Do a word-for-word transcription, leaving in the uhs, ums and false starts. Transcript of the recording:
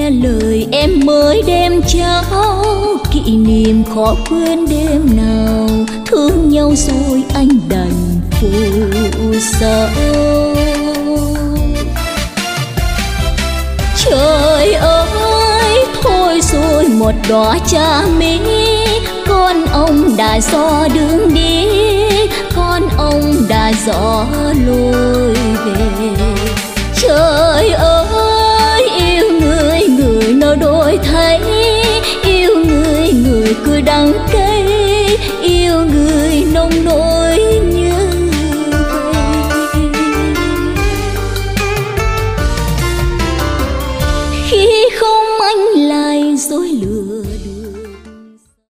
nghe lời em mới đem trao, kỷ niệm khó quên đêm nào, thương nhau rồi anh đành phụ sao. Trời ơi, thôi rồi một đóa cha mỹ, con ông đã dò đường đi, con ông đã dò lối về. Trời ơi, yêu người người nó đổi thay, yêu người người cứ đắng